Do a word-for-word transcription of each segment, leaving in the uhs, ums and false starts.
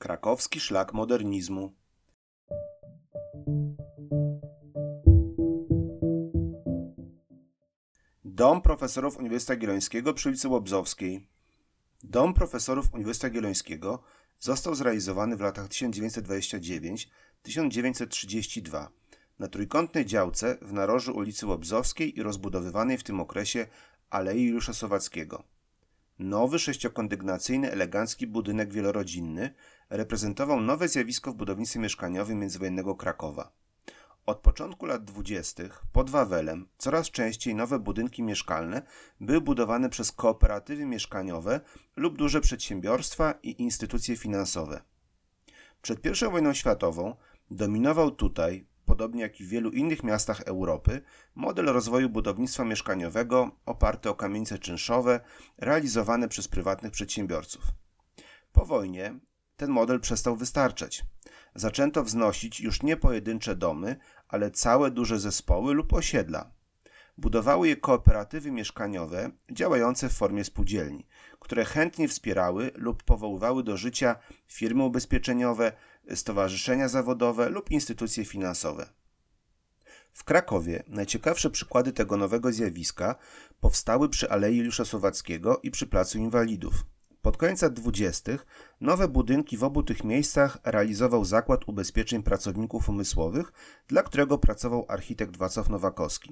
Krakowski szlak modernizmu. Dom Profesorów Uniwersytetu Jagiellońskiego przy ulicy Łobzowskiej. Dom Profesorów Uniwersytetu Jagiellońskiego został zrealizowany w latach tysiąc dziewięćset dwudziestym dziewiątym do tysiąc dziewięćset trzydziestego drugiego na trójkątnej działce w narożu ulicy Łobzowskiej i rozbudowywanej w tym okresie Alei Juliusza Słowackiego. Nowy, sześciokondygnacyjny, elegancki budynek wielorodzinny reprezentował nowe zjawisko w budownictwie mieszkaniowym międzywojennego Krakowa. Od początku lat dwudziestych pod Wawelem coraz częściej nowe budynki mieszkalne były budowane przez kooperatywy mieszkaniowe lub duże przedsiębiorstwa i instytucje finansowe. Przed pierwszą wojną światową dominował tutaj, podobnie jak i w wielu innych miastach Europy, model rozwoju budownictwa mieszkaniowego oparty o kamienice czynszowe realizowane przez prywatnych przedsiębiorców. Po wojnie ten model przestał wystarczać. Zaczęto wznosić już nie pojedyncze domy, ale całe duże zespoły lub osiedla. Budowały je kooperatywy mieszkaniowe działające w formie spółdzielni, które chętnie wspierały lub powoływały do życia firmy ubezpieczeniowe, stowarzyszenia zawodowe lub instytucje finansowe. W Krakowie najciekawsze przykłady tego nowego zjawiska powstały przy Alei Juliusza Słowackiego i przy Placu Inwalidów. Pod koniec lat dwudziestych nowe budynki w obu tych miejscach realizował Zakład Ubezpieczeń Pracowników Umysłowych, dla którego pracował architekt Wacław Nowakowski.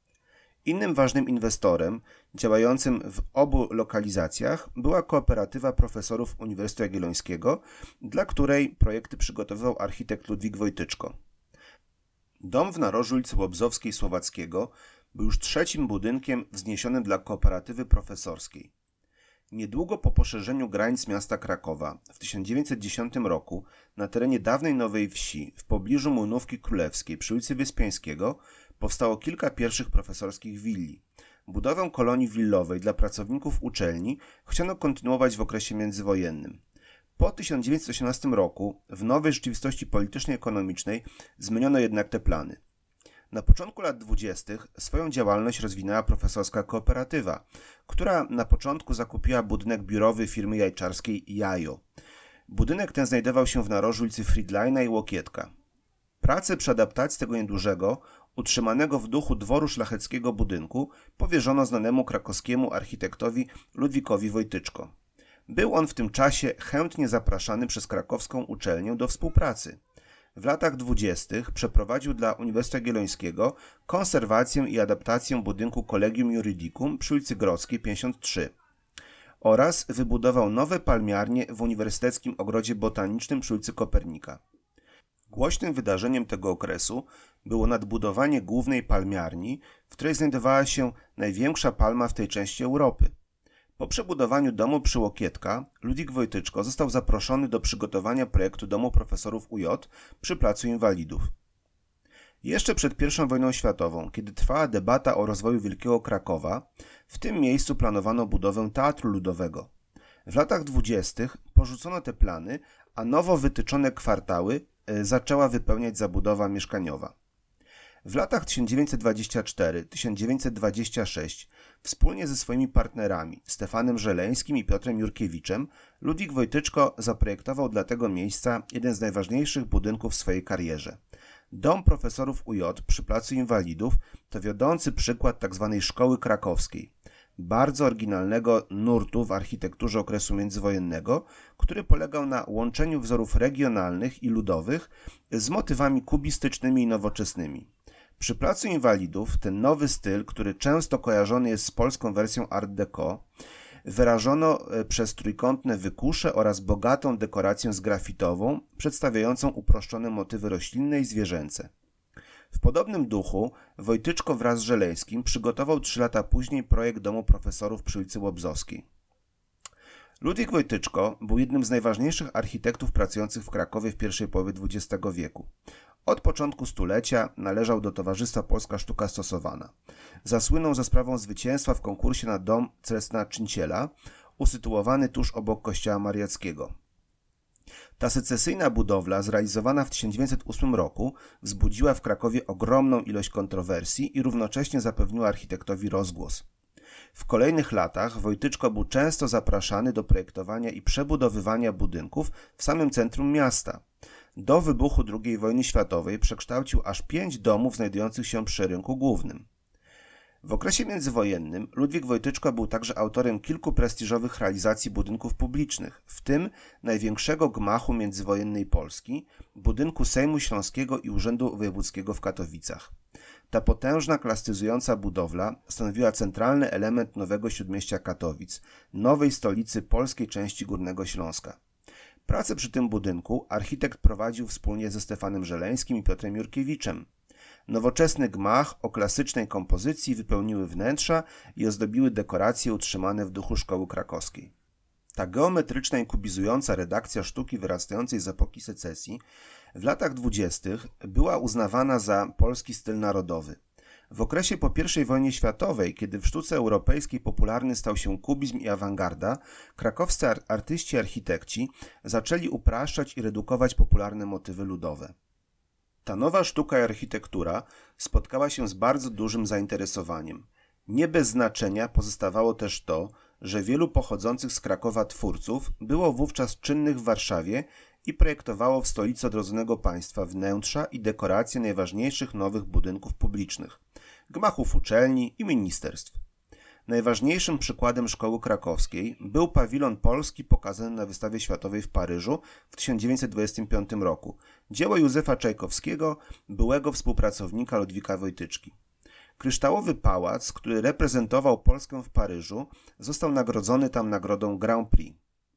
Innym ważnym inwestorem działającym w obu lokalizacjach była kooperatywa profesorów Uniwersytetu Jagiellońskiego, dla której projekty przygotowywał architekt Ludwik Wojtyczko. Dom w narożu ulicy Łobzowskiej Słowackiego był już trzecim budynkiem wzniesionym dla kooperatywy profesorskiej. Niedługo po poszerzeniu granic miasta Krakowa w tysiąc dziewięćset dziesiątym roku na terenie dawnej Nowej Wsi w pobliżu Młynówki Królewskiej przy ulicy Wyspiańskiego powstało kilka pierwszych profesorskich willi. Budowę kolonii willowej dla pracowników uczelni chciano kontynuować w okresie międzywojennym. Po tysiąc dziewięćset osiemnastym roku w nowej rzeczywistości politycznej i ekonomicznej zmieniono jednak te plany. Na początku lat dwudziestych swoją działalność rozwinęła profesorska kooperatywa, która na początku zakupiła budynek biurowy firmy jajczarskiej Jajo. Budynek ten znajdował się w narożu ulicy Friedlina i Łokietka. Pracę przy adaptacji tego niedużego, utrzymanego w duchu dworu szlacheckiego budynku powierzono znanemu krakowskiemu architektowi Ludwikowi Wojtyczko. Był on w tym czasie chętnie zapraszany przez krakowską uczelnię do współpracy. W latach dwudziestych przeprowadził dla Uniwersytetu Jagiellońskiego konserwację i adaptację budynku Collegium Juridicum przy ulicy Grodzkiej pięćdziesiąt trzy oraz wybudował nowe palmiarnie w Uniwersyteckim Ogrodzie Botanicznym przy ulicy Kopernika. Głośnym wydarzeniem tego okresu było nadbudowanie głównej palmiarni, w której znajdowała się największa palma w tej części Europy. Po przebudowaniu domu przy Łokietka Ludwik Wojtyczko został zaproszony do przygotowania projektu domu profesorów U J przy Placu Inwalidów. Jeszcze przed pierwszą wojną światową, kiedy trwała debata o rozwoju Wielkiego Krakowa, w tym miejscu planowano budowę Teatru Ludowego. W latach dwudziestych porzucono te plany, a nowo wytyczone kwartały zaczęła wypełniać zabudowa mieszkaniowa. W latach tysiąc dziewięćset dwudziestym czwartym do tysiąc dziewięćset dwudziestego szóstego wspólnie ze swoimi partnerami Stefanem Żeleńskim i Piotrem Jurkiewiczem Ludwik Wojtyczko zaprojektował dla tego miejsca jeden z najważniejszych budynków w swojej karierze. Dom Profesorów U J przy Placu Inwalidów to wiodący przykład tzw. szkoły krakowskiej, bardzo oryginalnego nurtu w architekturze okresu międzywojennego, który polegał na łączeniu wzorów regionalnych i ludowych z motywami kubistycznymi i nowoczesnymi. Przy Placu Inwalidów ten nowy styl, który często kojarzony jest z polską wersją Art Deco, wyrażono przez trójkątne wykusze oraz bogatą dekorację zgrafitową przedstawiającą uproszczone motywy roślinne i zwierzęce. W podobnym duchu Wojtyczko wraz z Żeleńskim przygotował trzy lata później projekt domu profesorów przy ulicy Łobzowskiej. Ludwik Wojtyczko był jednym z najważniejszych architektów pracujących w Krakowie w pierwszej połowie dwudziestego wieku. Od początku stulecia należał do Towarzystwa Polska Sztuka Stosowana. Zasłynął za sprawą zwycięstwa w konkursie na dom Celestna Czynciela, usytuowany tuż obok kościoła mariackiego. Ta secesyjna budowla, zrealizowana w tysiąc dziewięćset ósmym roku, wzbudziła w Krakowie ogromną ilość kontrowersji i równocześnie zapewniła architektowi rozgłos. W kolejnych latach Wojtyczko był często zapraszany do projektowania i przebudowywania budynków w samym centrum miasta. Do wybuchu drugiej wojny światowej przekształcił aż pięć domów znajdujących się przy rynku głównym. W okresie międzywojennym Ludwik Wojtyczko był także autorem kilku prestiżowych realizacji budynków publicznych, w tym największego gmachu międzywojennej Polski, budynku Sejmu Śląskiego i Urzędu Wojewódzkiego w Katowicach. Ta potężna, klasycyzująca budowla stanowiła centralny element nowego śródmieścia Katowic, nowej stolicy polskiej części Górnego Śląska. Pracę przy tym budynku architekt prowadził wspólnie ze Stefanem Żeleńskim i Piotrem Jurkiewiczem. Nowoczesny gmach o klasycznej kompozycji wypełniły wnętrza i ozdobiły dekoracje utrzymane w duchu szkoły krakowskiej. Ta geometryczna i kubizująca redakcja sztuki wyrastającej z epoki secesji w latach dwudziestych była uznawana za polski styl narodowy. W okresie po pierwszej wojnie światowej, kiedy w sztuce europejskiej popularny stał się kubizm i awangarda, krakowscy artyści i architekci zaczęli upraszczać i redukować popularne motywy ludowe. Ta nowa sztuka i architektura spotkała się z bardzo dużym zainteresowaniem. Nie bez znaczenia pozostawało też to, że wielu pochodzących z Krakowa twórców było wówczas czynnych w Warszawie i projektowało w stolicy odrodzonego państwa wnętrza i dekoracje najważniejszych nowych budynków publicznych, gmachów uczelni i ministerstw. Najważniejszym przykładem szkoły krakowskiej był pawilon polski pokazany na wystawie światowej w Paryżu w tysiąc dziewięćset dwudziestym piątym roku, dzieło Józefa Czajkowskiego, byłego współpracownika Ludwika Wojtyczki. Kryształowy pałac, który reprezentował Polskę w Paryżu, został nagrodzony tam nagrodą Grand Prix.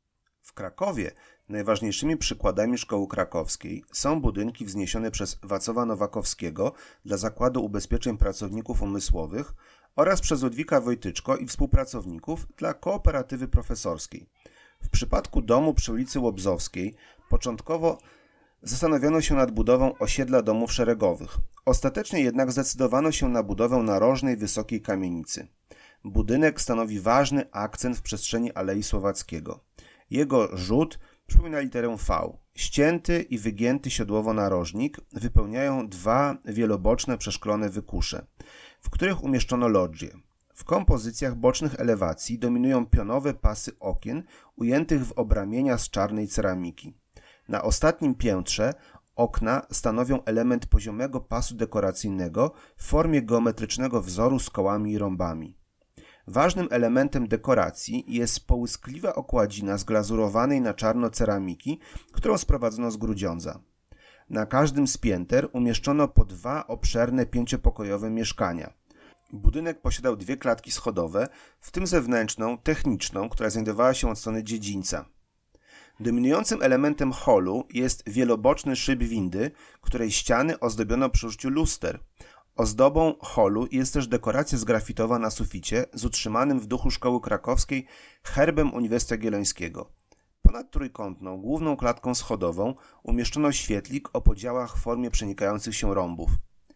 W Krakowie najważniejszymi przykładami szkoły krakowskiej są budynki wzniesione przez Wacława Nowakowskiego dla Zakładu Ubezpieczeń Pracowników Umysłowych oraz przez Ludwika Wojtyczko i współpracowników dla Kooperatywy Profesorskiej. W przypadku domu przy ulicy Łobzowskiej początkowo zastanowiono się nad budową osiedla domów szeregowych. Ostatecznie jednak zdecydowano się na budowę narożnej wysokiej kamienicy. Budynek stanowi ważny akcent w przestrzeni Alei Słowackiego. Jego rzut przypomina literę V. Ścięty i wygięty siodłowo narożnik wypełniają dwa wieloboczne przeszklone wykusze, w których umieszczono lodżie. W kompozycjach bocznych elewacji dominują pionowe pasy okien ujętych w obramienia z czarnej ceramiki. Na ostatnim piętrze okna stanowią element poziomego pasu dekoracyjnego w formie geometrycznego wzoru z kołami i rąbami. Ważnym elementem dekoracji jest połyskliwa okładzina z glazurowanej na czarno ceramiki, którą sprowadzono z Grudziądza. Na każdym z pięter umieszczono po dwa obszerne pięciopokojowe mieszkania. Budynek posiadał dwie klatki schodowe, w tym zewnętrzną, techniczną, która znajdowała się od strony dziedzińca. Dominującym elementem holu jest wieloboczny szyb windy, której ściany ozdobiono przy użyciu luster. Ozdobą holu jest też dekoracja zgrafitowa na suficie z utrzymanym w duchu szkoły krakowskiej herbem Uniwersytetu Jagiellońskiego. Ponad trójkątną, główną klatką schodową umieszczono świetlik o podziałach w formie przenikających się rąbów.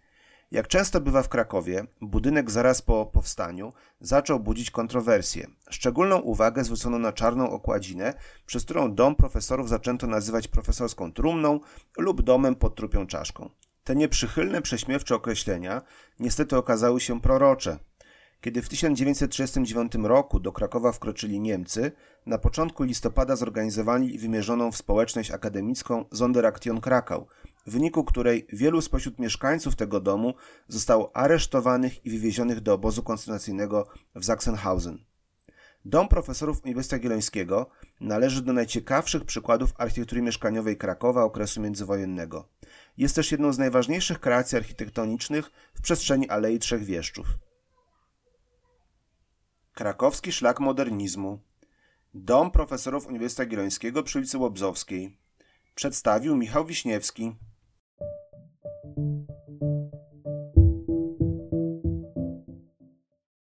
Jak często bywa w Krakowie, budynek zaraz po powstaniu zaczął budzić kontrowersje. Szczególną uwagę zwrócono na czarną okładzinę, przez którą dom profesorów zaczęto nazywać profesorską trumną lub domem pod trupią czaszką. Te nieprzychylne, prześmiewcze określenia niestety okazały się prorocze. Kiedy w tysiąc dziewięćset trzydziestym dziewiątym roku do Krakowa wkroczyli Niemcy, na początku listopada zorganizowali wymierzoną w społeczność akademicką Sonderaktion Krakau, w wyniku której wielu spośród mieszkańców tego domu zostało aresztowanych i wywiezionych do obozu koncentracyjnego w Sachsenhausen. Dom profesorów Uniwersytetu Jagiellońskiego należy do najciekawszych przykładów architektury mieszkaniowej Krakowa okresu międzywojennego. Jest też jedną z najważniejszych kreacji architektonicznych w przestrzeni Alei Trzech Wieszczów. Krakowski szlak modernizmu. Dom profesorów Uniwersytetu Jagiellońskiego przy ulicy Łobzowskiej. Przedstawił Michał Wiśniewski.